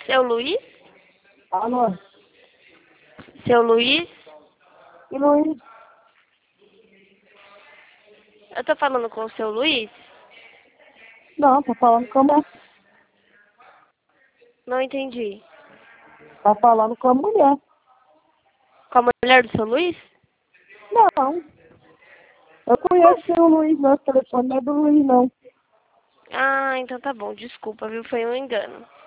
Seu Luiz? Alô? Seu Luiz? E Luiz? Eu tô falando com o seu Luiz? Não, tô falando com a mulher. Não entendi. Tá falando com a mulher. Com a mulher do seu Luiz? Não. Eu conheço o Luiz, não. O telefone não é do Luiz, não. Ah, então tá bom. Desculpa, viu? Foi um engano.